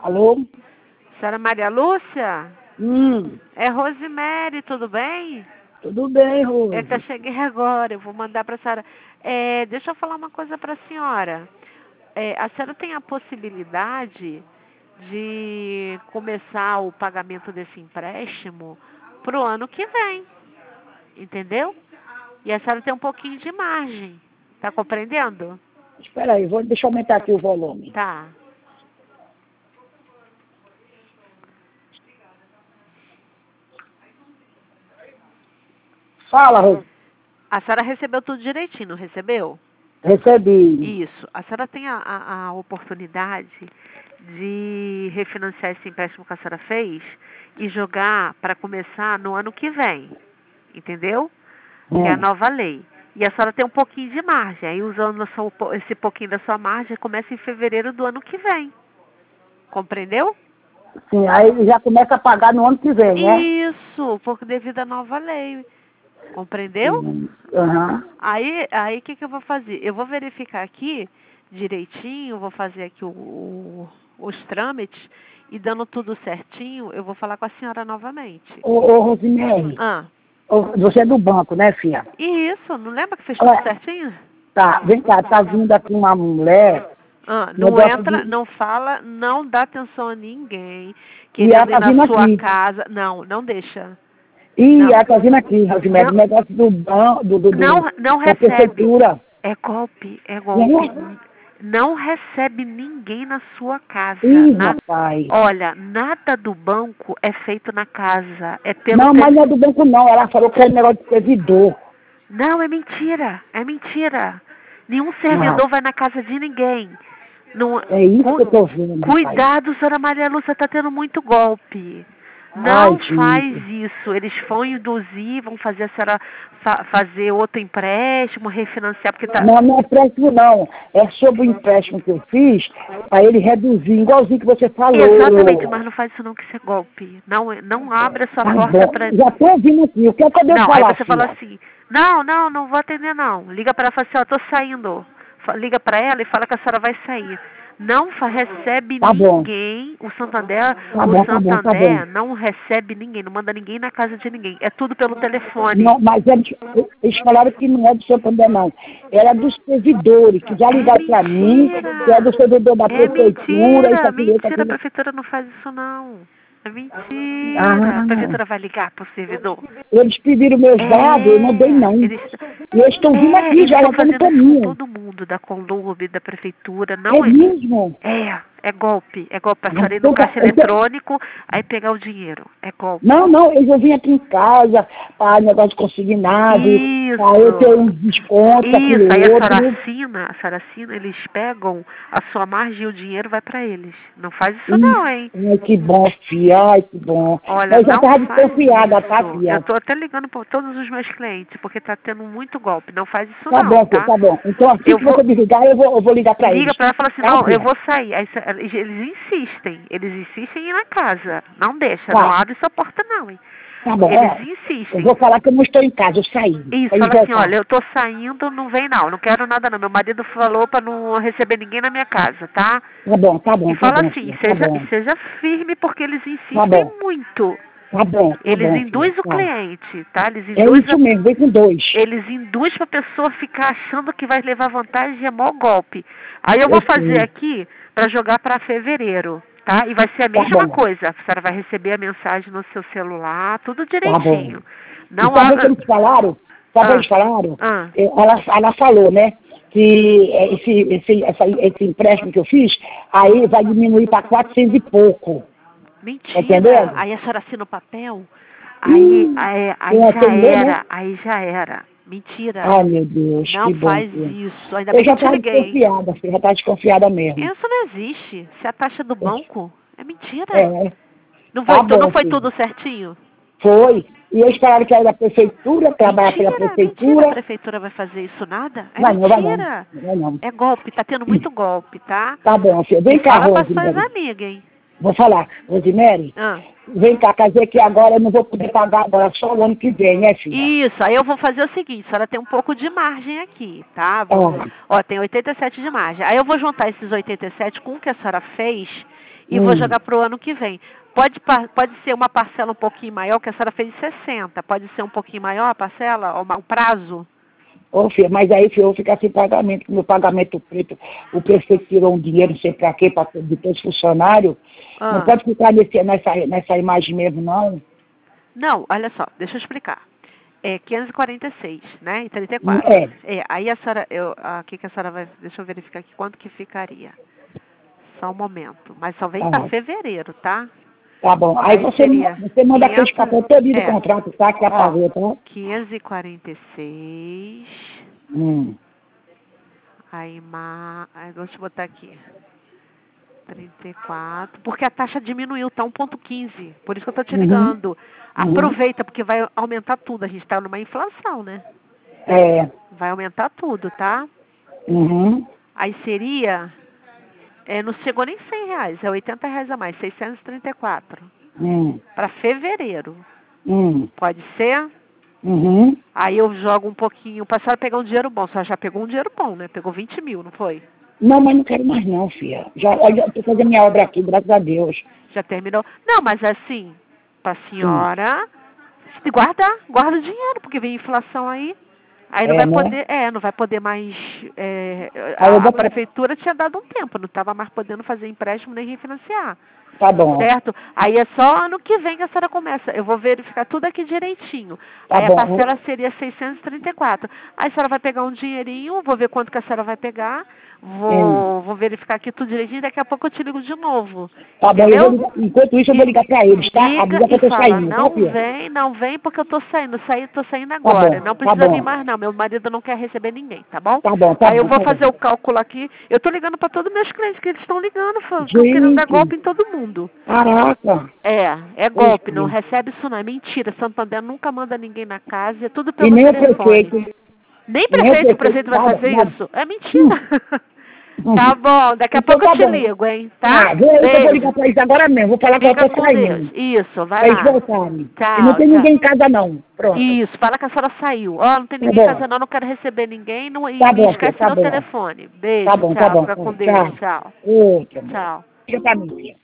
Alô? Senhora Maria Lúcia? Hum, É Rosemary, tudo bem? tudo bem, É que eu Rose. cheguei agora, eu vou mandar para a senhora. Deixa eu falar uma coisa para a senhora. A senhora tem a possibilidade de começar o pagamento desse empréstimo para o ano que vem, entendeu? E a senhora tem um pouquinho de margem, tá compreendendo? Espera aí, deixa eu aumentar aqui o volume. Tá. Fala, Rose. A senhora recebeu tudo direitinho, não recebeu? Recebi. Isso. A senhora tem a oportunidade de refinanciar esse empréstimo que a senhora fez e jogar para começar no ano que vem, entendeu? Que é a nova lei. E a senhora tem um pouquinho de margem. Aí, usando esse pouquinho da sua margem, começa em fevereiro do ano que vem. Compreendeu? Sim, aí já começa a pagar no ano que vem, né? Isso, porque devido à nova lei. Compreendeu? Aham. Aí o que eu vou fazer? Eu vou verificar aqui direitinho, vou fazer aqui os trâmites e dando tudo certinho, eu vou falar com a senhora novamente. Ô, Rosemary, Ah, você é do banco, né, filha? e isso, não lembra que fez tudo certinho? Tá, vem cá, tá vindo aqui uma mulher, Não negócio entra, de... não fala, não dá atenção a ninguém E ela querendo ir tá na vindo sua aqui. casa. Não, não deixa. Ih, Não, ela tá vindo aqui, Rosemary, não, negócio do banco, não da recebe. prefeitura. É golpe, é golpe. Né? Não recebe ninguém na sua casa. Ih, rapaz. Olha, nada do banco é feito na casa. É pelo Não, mas não é do banco não. Ela falou que é negócio de servidor. Não, é mentira. É mentira. Nenhum Não. servidor vai na casa de ninguém. Não, É isso que eu tô vendo, rapaz. cuidado, senhora Maria Lúcia, tá tendo muito golpe. Ai, Não faz gente. isso. Eles vão induzir, vão fazer a senhora fazer outro empréstimo, refinanciar, porque tá. Não, não é empréstimo não. É sobre o empréstimo que eu fiz, para ele reduzir, igualzinho que você falou. Exatamente, mas não faz isso não, que isso é golpe. Não, não abre a sua Tá porta bom. para. Já tô ouvindo aqui. O que é que eu devo Não, aí falar, você fala filha? assim, não vou atender não. Liga para ela e fala assim, ó, tô saindo. Liga para ela e fala que a senhora vai sair. Não recebe Tá bom. ninguém, o Tá bom, tá bom, tá bom. Santander não recebe ninguém, não manda ninguém na casa de ninguém. É tudo pelo telefone. Não, mas eles falaram que não é do Santander, não. Era dos servidores, que já É ligaram para mim, que é do servidor da É prefeitura, isso mentira, aqui, isso mentira, a aqui. prefeitura não faz isso não. É mentira. A Ah, prefeitura vai ligar pro servidor. eles pediram meus dados, eu não dei não. Eles, E eles estão vindo aqui, eles já estão estão no fazendo isso com caminho. todo mundo, da Conlube, da prefeitura, É não é? mesmo? É golpe. É golpe. A senhora ir no Então, caixa eletrônico, aí pegar o dinheiro. É golpe. não, eles vão vir aqui em casa, para negócio de consignado, para eu ter um desconto, aquilo Isso, aí outro. a senhora assina, eles pegam a sua margem e o dinheiro vai pra eles. Não faz isso não, Isso, hein? ai, que bom, filha, ai, que bom. Olha, Eu já não estava faz desconfiada, tá, isso. Eu filha? tô até ligando para todos os meus clientes, porque tá tendo muito golpe. Não faz isso Tá não, bom, filha, tá? tá bom. Então, assim Eu que vou você desligar, eu vou ligar para liga eles. para ela e fala assim, Tá, não, eu filha? vou sair. Aí eles insistem em ir na casa. Não deixa, não Tá, abre sua porta não, hein? tá bom. Eles Eu insistem. vou falar que eu não estou em casa, eu saí. Isso, Pra eles fala assim, olha, voltar. eu tô saindo, não vem não quero nada não. Meu marido falou para não receber ninguém na minha casa, tá? Tá bom, tá E bom, tá fala bom, assim, filha, tá bom. seja firme, porque eles Tá insistem bom, muito. tá Eles bom, filha, induzem o tá. cliente, tá? É isso mesmo, vem com dois. Eles induzem para a pessoa ficar achando que vai levar vantagem e é mó golpe. Aí eu Eu vou fazer sei. aqui para jogar para fevereiro, tá? E vai ser a Tá mesma bom, coisa. A senhora vai receber a mensagem no seu celular, tudo tá bom. direitinho. E Não sabe o que abra. eles falaram? Sabe o que Ah, eles falaram? ah, Ela falou, né? Que esse empréstimo que eu fiz, aí vai diminuir para 400 e pouco. Tá mentira. entendendo? Aí a senhora assina o papel, Ih, eu atender, né? aí já era. Mentira. Ai, meu Deus, Não que bom. faz isso. Ainda Eu bem que já eu te estava liguei. desconfiada, filha, já estava desconfiada mesmo. Isso não existe. Se a taxa do banco é mentira. É, Não tá não bom, foi filho. tudo certinho? Foi. E eles falaram que era da prefeitura, trabalhar pela Mentira, a prefeitura. prefeitura vai fazer isso nada? É Vai não, vai não. mentira. Vai não. É golpe, tá tendo muito golpe, tá? Tá bom, filha. E Vem cá, fala para suas Rosemary. amigas, hein? Vou falar. Rosemary, Ah. vem cá, quer dizer que agora eu não vou poder pagar agora, só o ano que vem, né, filha? Isso, aí eu vou fazer o seguinte, a senhora tem um pouco de margem aqui, tá? Ó, Ó, tem 87 de margem. Aí eu vou juntar esses 87 com o que a senhora fez e vou jogar para o ano que vem. Pode ser uma parcela um pouquinho maior, que a senhora fez de 60. Pode ser um pouquinho maior a parcela, ou o prazo? Ô, filha, mas aí, filha, eu vou ficar sem pagamento, meu pagamento preto, o prefeito tirou um dinheiro, não sei pra quê, de todos os funcionários. Não pode ficar nessa imagem mesmo, não? Não, olha só, deixa eu explicar. É 546, né? E 34. Aí a senhora, aqui que a senhora vai, deixa eu verificar aqui quanto que ficaria. Só um momento. Mas só vem para fevereiro, tá? Tá bom. Aí você manda aquele papel todo do contrato, tá? Que apagou, tá? 546. Aí, deixa eu botar aqui. 34. Porque a taxa diminuiu, tá 1,15. Por isso que eu tô te ligando. Aproveita, porque vai aumentar tudo. A gente tá numa inflação, né? Vai aumentar tudo, tá? Aí seria... não chegou nem R$100, é R$80 a mais, 634. Para fevereiro. Pode ser? Aí eu jogo um pouquinho, para a senhora pegar um dinheiro bom. A senhora já pegou um dinheiro bom, né? Pegou 20 mil, não foi? Não, mas não quero mais não, filha. Olha, eu tô fazendo minha obra aqui, graças a Deus. Já terminou? Não, mas assim, para a senhora, guarda o dinheiro, porque vem inflação aí. Aí não vai poder, não vai poder mais. A prefeitura tinha dado um tempo, não estava mais podendo fazer empréstimo nem refinanciar. Tá bom. Certo? Aí é só ano que vem que a senhora começa. Eu vou verificar tudo aqui direitinho. Tá aí bom. A parcela seria 634. Aí a senhora vai pegar um dinheirinho, vou ver quanto que a senhora vai pegar. Vou verificar aqui tudo direitinho, daqui a pouco eu te ligo de novo. Tá bom, enquanto isso eu vou ligar pra eles, tá? Liga que eu tô saindo, não vem porque eu tô saindo. Tô saindo agora. Não precisa vir mais não. Meu marido não quer receber ninguém, tá bom? Tá bom, Aí eu vou fazer o cálculo aqui. Eu tô ligando pra todos os meus clientes, que eles estão ligando, estão querendo dar golpe em todo mundo. Caraca. É golpe, não recebe isso não. É mentira. Santander nunca manda ninguém na casa, é tudo pelo telefone. Nem o prefeito vai fazer isso? É mentira. Tá bom, daqui a pouco eu te ligo, hein? Tá? Eu vou ligar pra eles agora mesmo, vou falar que eu tô saindo. Isso, vai lá. Tchau, e não tem ninguém em casa não. Pronto. Isso, fala que a senhora saiu. Não tem ninguém em casa não quero receber ninguém. Não esquece meu telefone. Beijo, tchau. Fica com Deus, tchau. Tchau. Fica pra mim, filha.